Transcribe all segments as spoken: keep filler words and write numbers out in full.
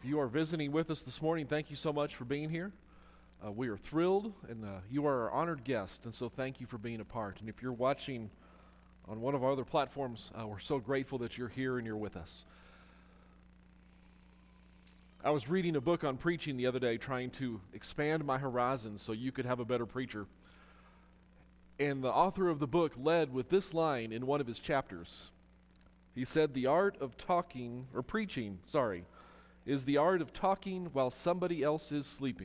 If you are visiting with us this morning, thank you so much for being here. Uh, we are thrilled, and uh, you are our honored guest, and so thank you for being a part. And if you're watching on one of our other platforms, uh, we're so grateful that you're here and you're with us. I was reading a book on preaching the other day, trying to expand my horizons so you could have a better preacher. And the author of the book led with this line in one of his chapters. He said, the art of talking, or preaching, sorry, is the art of talking while somebody else is sleeping.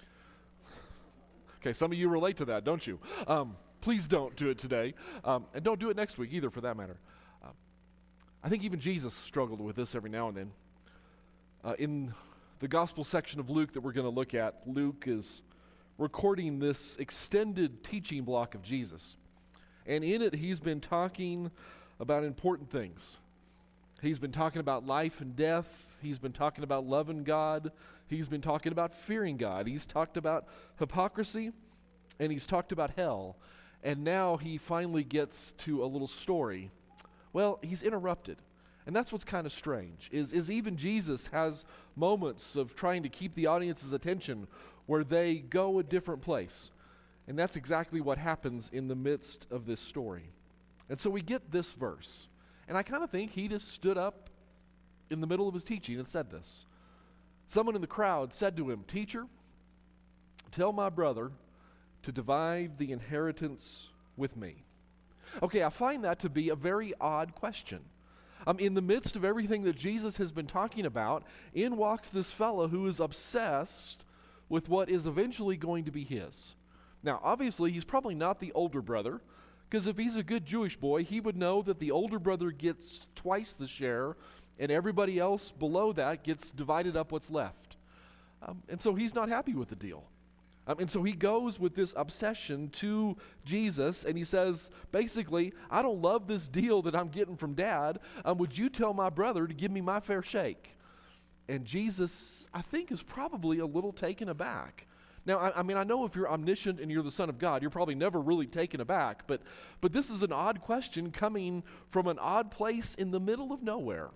Okay, some of you relate to that, don't you? Um, please don't do it today, um, and don't do it next week either, for that matter. Um, I think even Jesus struggled with this every now and then. Uh, in the gospel section of Luke that we're going to look at, Luke is recording this extended teaching block of Jesus. And in it, he's been talking about important things. He's been talking about life and death. He's been talking about loving God. He's been talking about fearing God. He's talked about hypocrisy, and he's talked about hell. And now he finally gets to a little story. Well, he's interrupted. And that's what's kind of strange, is, is even Jesus has moments of trying to keep the audience's attention where they go a different place. And that's exactly what happens in the midst of this story. And so we get this verse. And I kind of think he just stood up in the middle of his teaching and said this. Someone in the crowd said to him, "Teacher, tell my brother to divide the inheritance with me." Okay, I find that to be a very odd question. Um, in the midst of everything that Jesus has been talking about, in walks this fellow who is obsessed with what is eventually going to be his. Now, obviously, he's probably not the older brother, because if he's a good Jewish boy, he would know that the older brother gets twice the share, and everybody else below that gets divided up what's left. Um, and so he's not happy with the deal. Um, and so he goes with this obsession to Jesus, and he says, basically, I don't love this deal that I'm getting from Dad. Um, would you tell my brother to give me my fair shake? And Jesus, I think, is probably a little taken aback. Now, I, I mean, I know if you're omniscient and you're the Son of God, you're probably never really taken aback, but, but this is an odd question coming from an odd place in the middle of nowhere.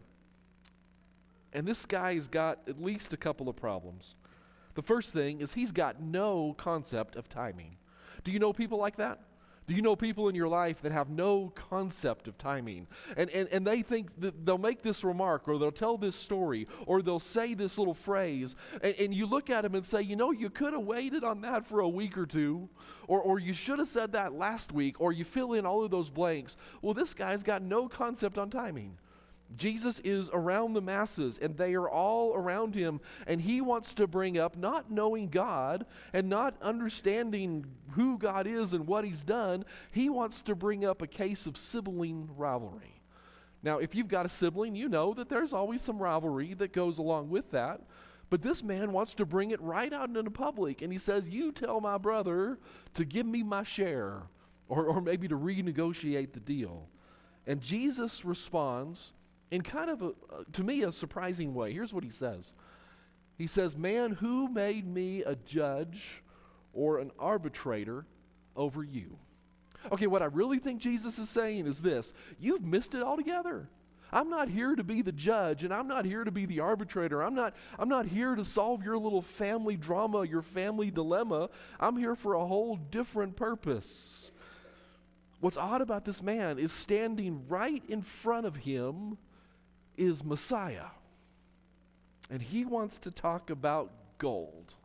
And this guy's got at least a couple of problems. The first thing is he's got no concept of timing. Do you know people like that? Do you know people in your life that have no concept of timing? And, and, and they think that they'll make this remark, or they'll tell this story, or they'll say this little phrase, and, and you look at them and say, you know, you could have waited on that for a week or two, or, or you should have said that last week, or you fill in all of those blanks. Well, this guy's got no concept on timing. Jesus is around the masses, and they are all around him, and he wants to bring up not knowing God and not understanding who God is and what he's done. He wants to bring up a case of sibling rivalry. Now, if you've got a sibling, you know that there's always some rivalry that goes along with that, but this man wants to bring it right out into the public, and he says, you tell my brother to give me my share, or, or maybe to renegotiate the deal. And Jesus responds in kind of, a, uh, to me, a surprising way. Here's what he says. He says, man, who made me a judge or an arbitrator over you? Okay, what I really think Jesus is saying is this. You've missed it altogether. I'm not here to be the judge, and I'm not here to be the arbitrator. I'm not, I'm not here to solve your little family drama, your family dilemma. I'm here for a whole different purpose. What's odd about this man is standing right in front of him is Messiah. And he wants to talk about gold.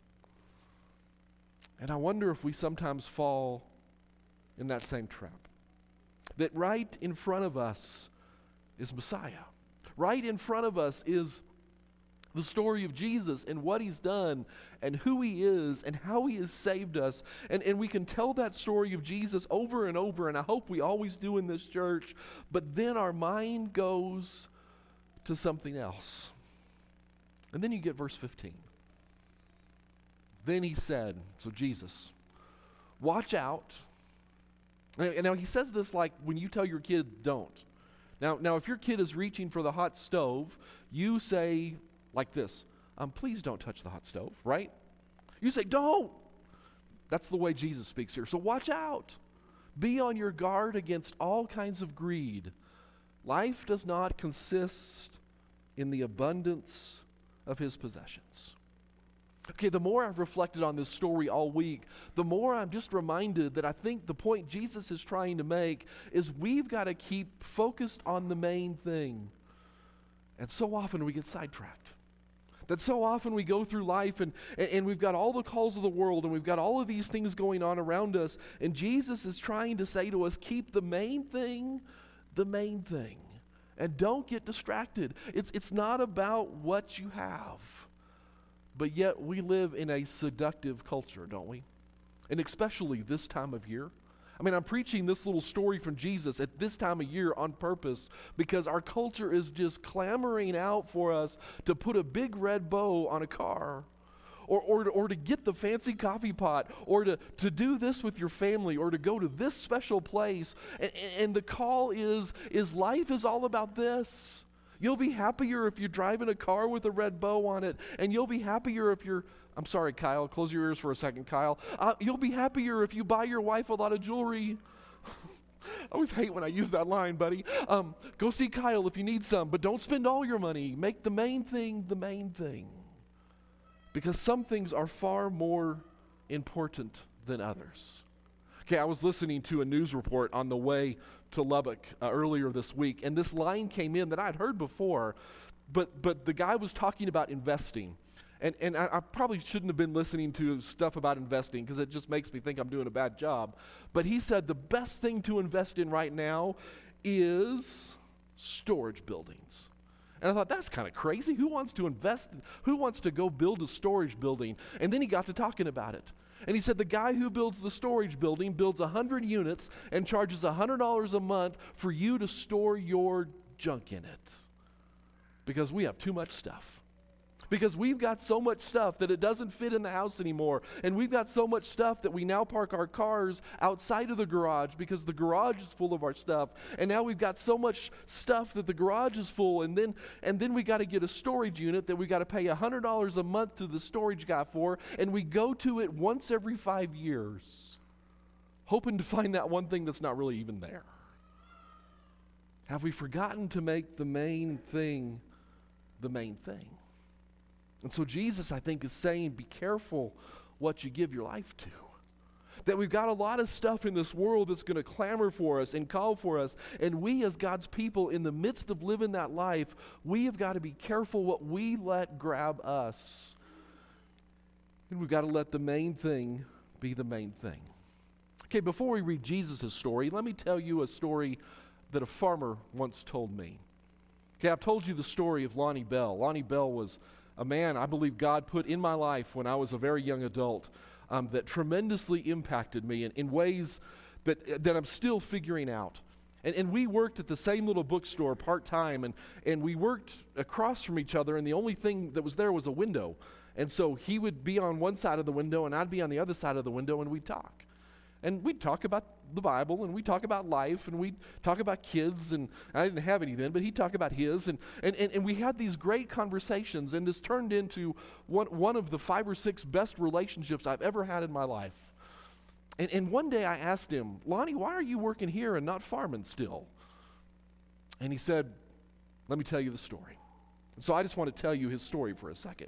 And I wonder if we sometimes fall in that same trap. That right in front of us is Messiah. Right in front of us is the story of Jesus and what he's done and who he is and how he has saved us. And, and we can tell that story of Jesus over and over, and I hope we always do in this church, but then our mind goes to something else. And then you get verse fifteen. Then he said, so Jesus, watch out. And now he says this like when you tell your kid, don't. Now, now if your kid is reaching for the hot stove, you say like this, um, please don't touch the hot stove, right? You say, don't. That's the way Jesus speaks here. So watch out. Be on your guard against all kinds of greed. Life does not consist in the abundance of his possessions. Okay, the more I've reflected on this story all week, the more I'm just reminded that I think the point Jesus is trying to make is we've got to keep focused on the main thing. And so often we get sidetracked. That so often we go through life and, and, and we've got all the calls of the world and we've got all of these things going on around us. And Jesus is trying to say to us, keep the main thing the main thing. And don't get distracted. It's, it's not about what you have. But yet we live in a seductive culture, don't we? And especially this time of year. I mean, I'm preaching this little story from Jesus at this time of year on purpose because our culture is just clamoring out for us to put a big red bow on a car or, or, or to get the fancy coffee pot or to, to do this with your family or to go to this special place. And, and the call is, is life is all about this. You'll be happier if you drive in a car with a red bow on it, and you'll be happier if you're, I'm sorry, Kyle, close your ears for a second, Kyle. Uh, you'll be happier if you buy your wife a lot of jewelry. I always hate when I use that line, buddy. Um, go see Kyle if you need some, but don't spend all your money. Make the main thing the main thing. Because some things are far more important than others. Okay, I was listening to a news report on the way to Lubbock uh, earlier this week, and this line came in that I'd heard before, but but the guy was talking about investing. And and I, I probably shouldn't have been listening to stuff about investing because it just makes me think I'm doing a bad job. But he said the best thing to invest in right now is storage buildings. And I thought, that's kind of crazy. Who wants to invest? Who wants to go build a storage building? And then he got to talking about it. And he said the guy who builds the storage building builds one hundred units and charges one hundred dollars a month for you to store your junk in it. Because we have too much stuff. Because we've got so much stuff that it doesn't fit in the house anymore. And we've got so much stuff that we now park our cars outside of the garage because the garage is full of our stuff. And now we've got so much stuff that the garage is full. And then and then we got to get a storage unit that we got to pay one hundred dollars a month to the storage guy for. And we go to it once every five years, hoping to find that one thing that's not really even there. Have we forgotten to make the main thing the main thing? And so Jesus, I think, is saying, be careful what you give your life to. That we've got a lot of stuff in this world that's going to clamor for us and call for us. And we as God's people, in the midst of living that life, we have got to be careful what we let grab us. And we've got to let the main thing be the main thing. Okay, before we read Jesus' story, let me tell you a story that a farmer once told me. Okay, I've told you the story of Lonnie Bell. Lonnie Bell was a man I believe God put in my life when I was a very young adult um, that tremendously impacted me in, in ways that, that I'm still figuring out. And, and we worked at the same little bookstore part-time, and, and we worked across from each other, and the only thing that was there was a window. And so he would be on one side of the window, and I'd be on the other side of the window, and we'd talk. And we'd talk about the Bible, and we'd talk about life, and we'd talk about kids, and I didn't have any then, but he'd talk about his, and, and, and, and we had these great conversations, and this turned into one, one of the five or six best relationships I've ever had in my life. And, and one day I asked him, Lonnie, why are you working here and not farming still? And he said, let me tell you the story. So I just want to tell you his story for a second.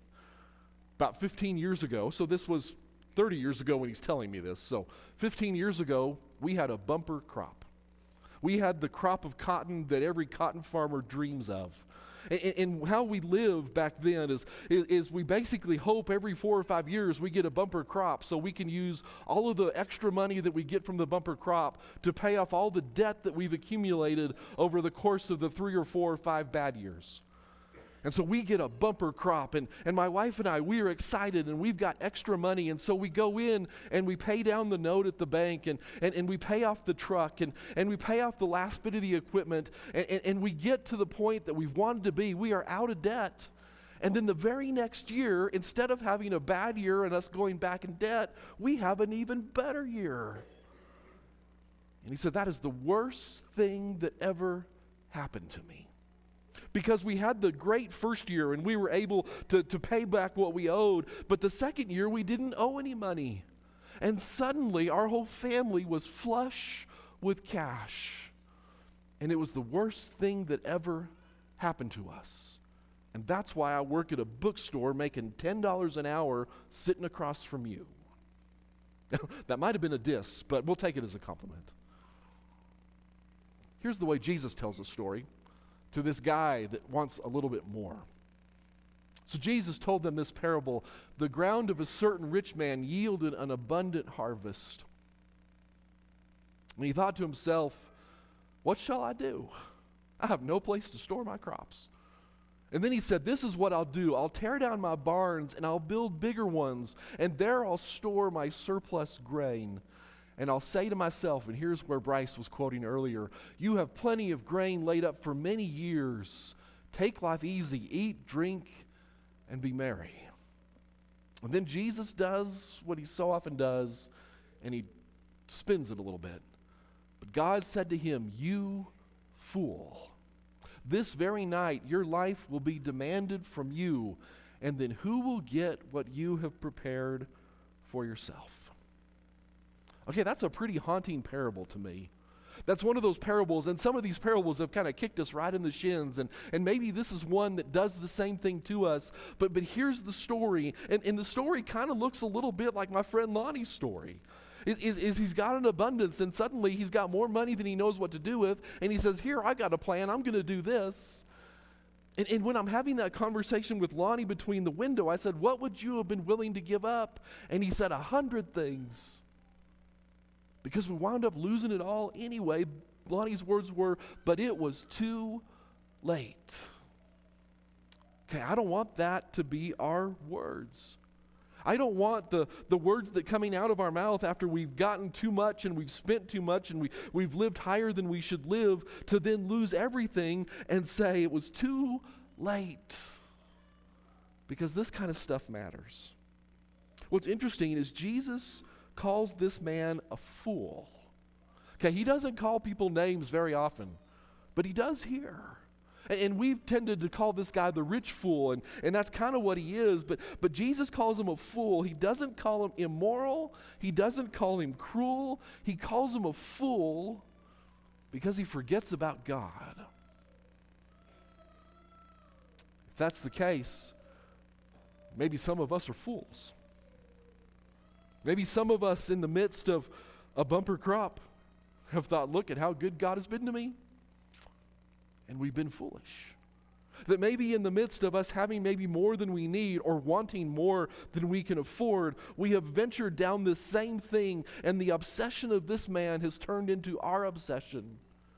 About fifteen years ago, so this was thirty years ago when he's telling me this. So fifteen years ago, we had a bumper crop. We had the crop of cotton that every cotton farmer dreams of. And, and how we live back then is, is, is we basically hope every four or five years we get a bumper crop so we can use all of the extra money that we get from the bumper crop to pay off all the debt that we've accumulated over the course of the three or four or five bad years. And so we get a bumper crop, and, and my wife and I, we are excited, and we've got extra money, and so we go in and we pay down the note at the bank, and, and, and we pay off the truck, and, and we pay off the last bit of the equipment, and, and, and we get to the point that we've wanted to be. We are out of debt. And then the very next year, instead of having a bad year and us going back in debt, we have an even better year. And he said, that is the worst thing that ever happened to me. Because we had the great first year and we were able to, to pay back what we owed, but the second year we didn't owe any money. And suddenly our whole family was flush with cash. And it was the worst thing that ever happened to us. And that's why I work at a bookstore making ten dollars an hour sitting across from you. That might have been a diss, but we'll take it as a compliment. Here's the way Jesus tells a story to this guy that wants a little bit more. So Jesus told them this parable. The ground of a certain rich man yielded an abundant harvest. And he thought to himself, what shall I do? I have no place to store my crops. And then he said, this is what I'll do. I'll tear down my barns and I'll build bigger ones. And there I'll store my surplus grain. And I'll say to myself, and here's where Bryce was quoting earlier, you have plenty of grain laid up for many years. Take life easy, eat, drink, and be merry. And then Jesus does what he so often does, and he spins it a little bit. But God said to him, you fool. This very night your life will be demanded from you, and then who will get what you have prepared for yourself? Okay, that's a pretty haunting parable to me. That's one of those parables, and some of these parables have kind of kicked us right in the shins, and, and maybe this is one that does the same thing to us, but, but here's the story, and, and the story kind of looks a little bit like my friend Lonnie's story. Is, is, is he's got an abundance, and suddenly he's got more money than he knows what to do with, and he says, here, I got a plan, I'm going to do this. And, and when I'm having that conversation with Lonnie between the window, I said, what would you have been willing to give up? And he said, a hundred things. Because we wound up losing it all anyway. Lonnie's words were, but it was too late. Okay, I don't want that to be our words. I don't want the, the words that coming out of our mouth after we've gotten too much and we've spent too much and we, we've lived higher than we should live to then lose everything and say it was too late. Because this kind of stuff matters. What's interesting is Jesus calls this man a fool. Okay, he doesn't call people names very often, but he does here. And, and we've tended to call this guy the rich fool, and, and that's kind of what he is, but, but Jesus calls him a fool. He doesn't call him immoral. He doesn't call him cruel. He calls him a fool because he forgets about God. If that's the case, maybe some of us are fools. Maybe some of us in the midst of a bumper crop have thought, look at how good God has been to me. And we've been foolish. That maybe in the midst of us having maybe more than we need or wanting more than we can afford, we have ventured down this same thing, and the obsession of this man has turned into our obsession.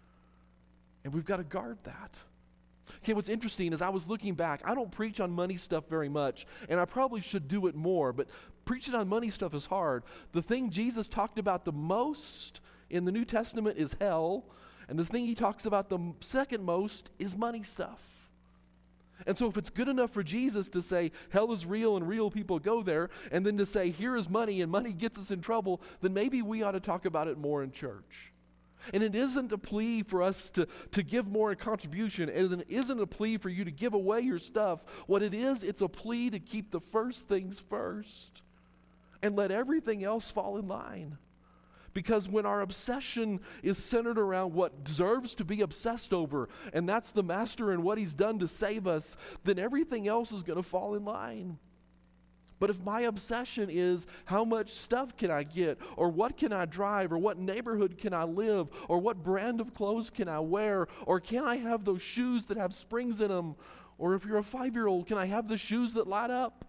And we've got to guard that. Okay, what's interesting is I was looking back. I don't preach on money stuff very much, and I probably should do it more, but preaching on money stuff is hard. The thing Jesus talked about the most in the New Testament is hell, and the thing he talks about the second most is money stuff. And so if it's good enough for Jesus to say hell is real and real people go there, and then to say here is money and money gets us in trouble, then maybe we ought to talk about it more in church. And it isn't a plea for us to, to give more in contribution. It isn't a plea for you to give away your stuff. What it is, it's a plea to keep the first things first and let everything else fall in line. Because when our obsession is centered around what deserves to be obsessed over, and that's the master and what he's done to save us, then everything else is going to fall in line. But if my obsession is how much stuff can I get, or what can I drive, or what neighborhood can I live, or what brand of clothes can I wear, or can I have those shoes that have springs in them, or if you're a five-year-old, can I have the shoes that light up?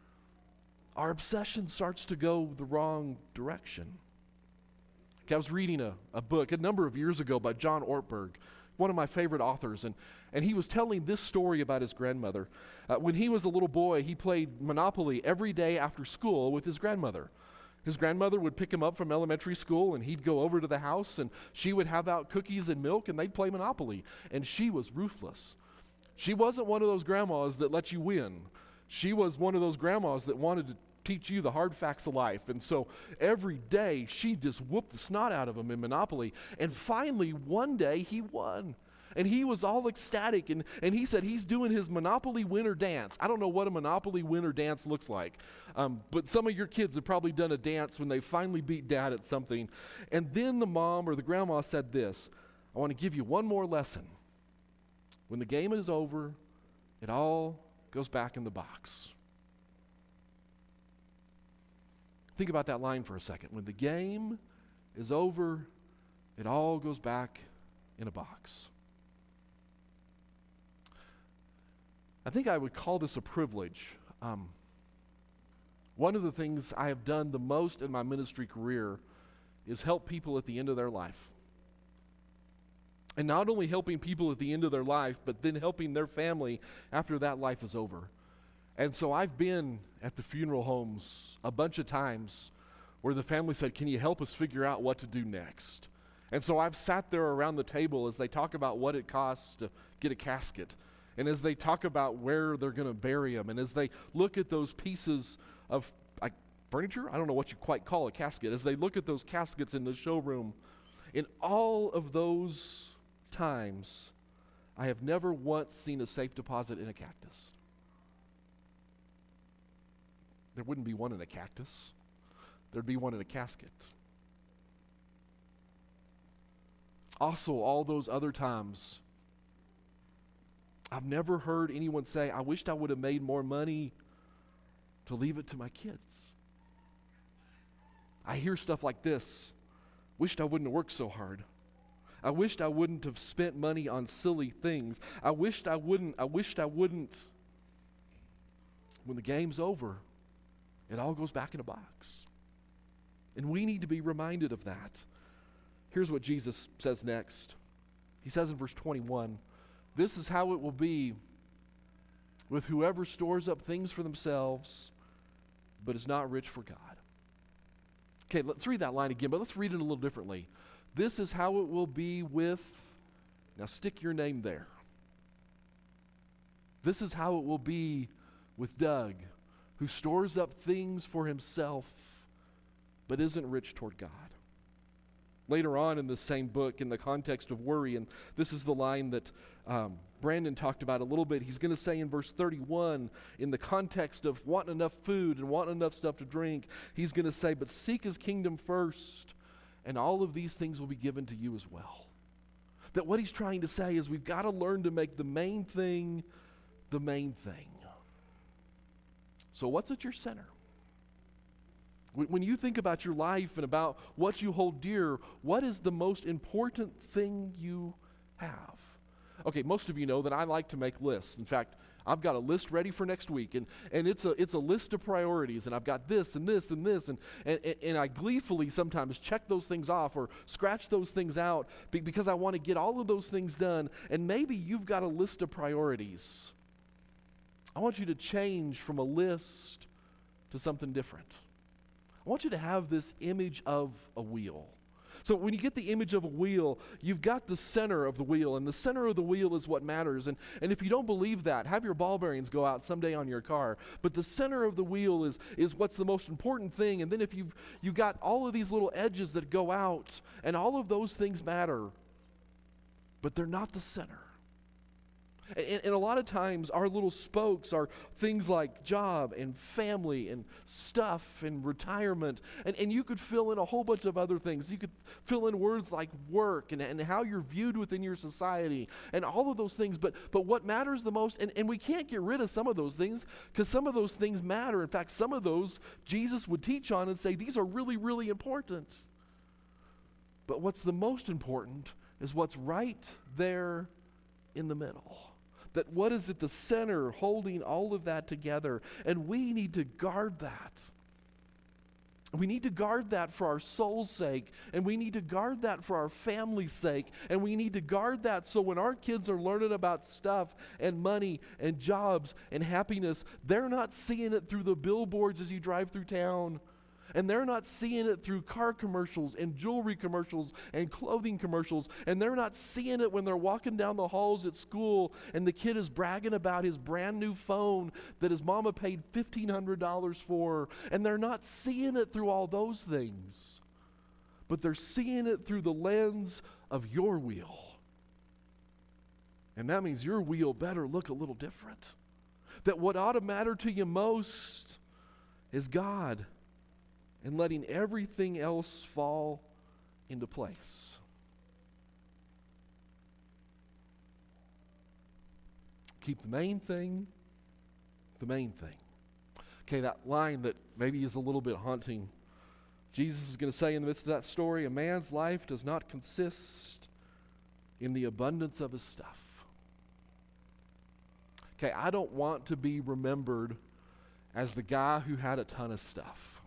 Our obsession starts to go the wrong direction. Okay, I was reading a, a book a number of years ago by John Ortberg, one of my favorite authors, and, and he was telling this story about his grandmother. Uh, when he was a little boy, he played Monopoly every day after school with his grandmother. His grandmother would pick him up from elementary school, and he'd go over to the house, and she would have out cookies and milk, and they'd play Monopoly. And she was ruthless. She wasn't one of those grandmas that let you win. She was one of those grandmas that wanted to teach you the hard facts of life. And so every day she just whooped the snot out of him in Monopoly. And finally one day he won. And he was all ecstatic, and, and he said he's doing his Monopoly winner dance. I don't know what a Monopoly winner dance looks like, um, but some of your kids have probably done a dance when they finally beat dad at something. And then the mom or the grandma said this, I want to give you one more lesson. When the game is over, it all goes back in the box. Think about that line for a second. When the game is over, it all goes back in a box. I think I would call this a privilege. Um, one of the things I have done the most in my ministry career is help people at the end of their life. And not only helping people at the end of their life, but then helping their family after that life is over. And so I've been at the funeral homes a bunch of times where the family said, "Can you help us figure out what to do next?" And so I've sat there around the table as they talk about what it costs to get a casket, and as they talk about where they're going to bury them, and as they look at those pieces of like furniture, I don't know what you quite call a casket, as they look at those caskets in the showroom, in all of those times, I have never once seen a safe deposit in a cactus. There wouldn't be one in a cactus. There'd be one in a casket. Also, all those other times, I've never heard anyone say, "I wished I would have made more money to leave it to my kids." I hear stuff like this: "Wished I wouldn't have worked so hard. I wished I wouldn't have spent money on silly things. I wished I wouldn't, I wished I wouldn't." When the game's over, it all goes back in a box. And we need to be reminded of that. Here's what Jesus says next. He says in verse twenty-one, "This is how it will be with whoever stores up things for themselves, but is not rich for God." Okay, let's read that line again, but let's read it a little differently. This is how it will be with, now stick your name there. This is how it will be with Doug, who stores up things for himself, but isn't rich toward God. Later on in the same book, in the context of worry, and this is the line that um, Brandon talked about a little bit, he's going to say in verse thirty-one, in the context of wanting enough food and wanting enough stuff to drink, he's going to say, "But seek his kingdom first, and all of these things will be given to you as well." That what he's trying to say is we've got to learn to make the main thing the main thing. So what's at your center? When you think about your life and about what you hold dear, what is the most important thing you have? Okay, most of you know that I like to make lists. In fact, I've got a list ready for next week, and, and it's a it's a list of priorities, and I've got this and this and this, and, and, and I gleefully sometimes check those things off or scratch those things out be, because I want to get all of those things done, and maybe you've got a list of priorities. I want you to change from a list to something different. I want you to have this image of a wheel. So when you get the image of a wheel, you've got the center of the wheel, and the center of the wheel is what matters. And, and if you don't believe that, have your ball bearings go out someday on your car. But the center of the wheel is, is what's the most important thing. And then if you've, you've got all of these little edges that go out, and all of those things matter, but they're not the center. And, and a lot of times our little spokes are things like job and family and stuff and retirement. And, and you could fill in a whole bunch of other things. You could fill in words like work and, and how you're viewed within your society and all of those things. But, but what matters the most, and, and we can't get rid of some of those things because some of those things matter. In fact, some of those Jesus would teach on and say, these are really, really important. But what's the most important is what's right there in the middle. That what is at the center holding all of that together. And we need to guard that. We need to guard that for our soul's sake. And we need to guard that for our family's sake. And we need to guard that so when our kids are learning about stuff and money and jobs and happiness, they're not seeing it through the billboards as you drive through town. And they're not seeing it through car commercials and jewelry commercials and clothing commercials. And they're not seeing it when they're walking down the halls at school and the kid is bragging about his brand new phone that his mama paid fifteen hundred dollars for. And they're not seeing it through all those things. But they're seeing it through the lens of your wheel. And that means your wheel better look a little different. That what ought to matter to you most is God. And letting everything else fall into place. keep the main thing the main thing. Okay, that line that maybe is a little bit haunting. Jesus is going to say in the midst of that story, a man's life does not consist in the abundance of his stuff. Okay, I don't want to be remembered as the guy who had a ton of stuff.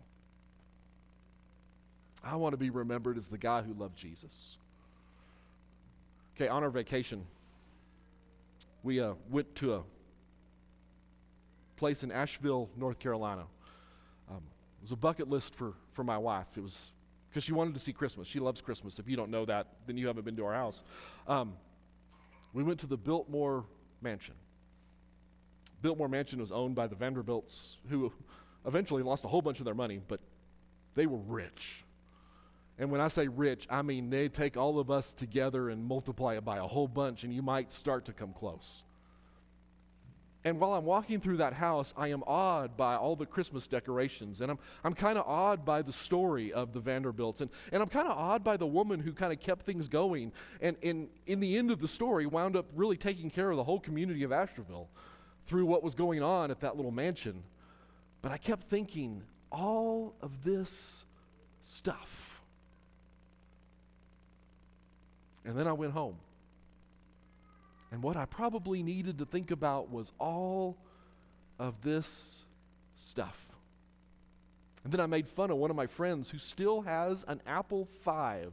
I want to be remembered as the guy who loved Jesus. Okay, on our vacation, we uh, went to a place in Asheville, North Carolina. Um, it was a bucket list for, for my wife. It was because she wanted to see Christmas. She loves Christmas. If you don't know that, then you haven't been to our house. Um, we went to the Biltmore Mansion. Biltmore Mansion was owned by the Vanderbilts, who eventually lost a whole bunch of their money, but they were rich. And when I say rich, I mean they take all of us together and multiply it by a whole bunch, and you might start to come close. And while I'm walking through that house, I am awed by all the Christmas decorations. And I'm I'm kind of awed by the story of the Vanderbilts. And, and I'm kind of awed by the woman who kind of kept things going. And in, in the end of the story, wound up really taking care of the whole community of Asheville through what was going on at that little mansion. But I kept thinking, all of this stuff. And then I went home. And what I probably needed to think about was all of this stuff. And then I made fun of one of my friends who still has an Apple five.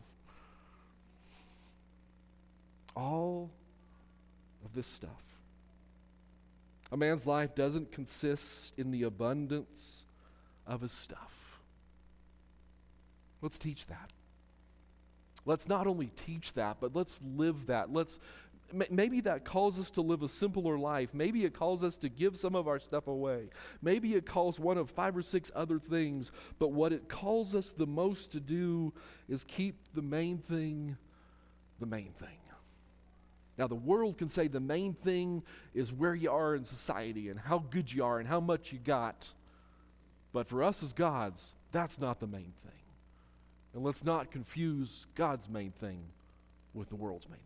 All of this stuff. A man's life doesn't consist in the abundance of his stuff. Let's teach that. Let's not only teach that, but let's live that. Let's Maybe that calls us to live a simpler life. Maybe it calls us to give some of our stuff away. Maybe it calls one of five or six other things. But what it calls us the most to do is keep the main thing the main thing. Now, the world can say the main thing is where you are in society and how good you are and how much you got. But for us as God's, that's not the main thing. And let's not confuse God's main thing with the world's main thing.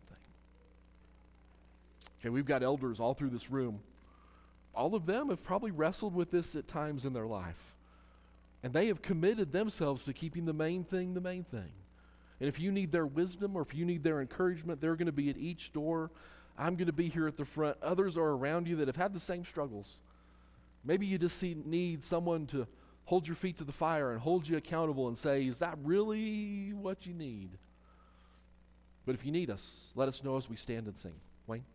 Okay, we've got elders all through this room. All of them have probably wrestled with this at times in their life. And they have committed themselves to keeping the main thing the main thing. And if you need their wisdom or if you need their encouragement, they're going to be at each door. I'm going to be here at the front. Others are around you that have had the same struggles. Maybe you just see, need someone to hold your feet to the fire and hold you accountable and say, is that really what you need? But if you need us, let us know as we stand and sing. Wayne?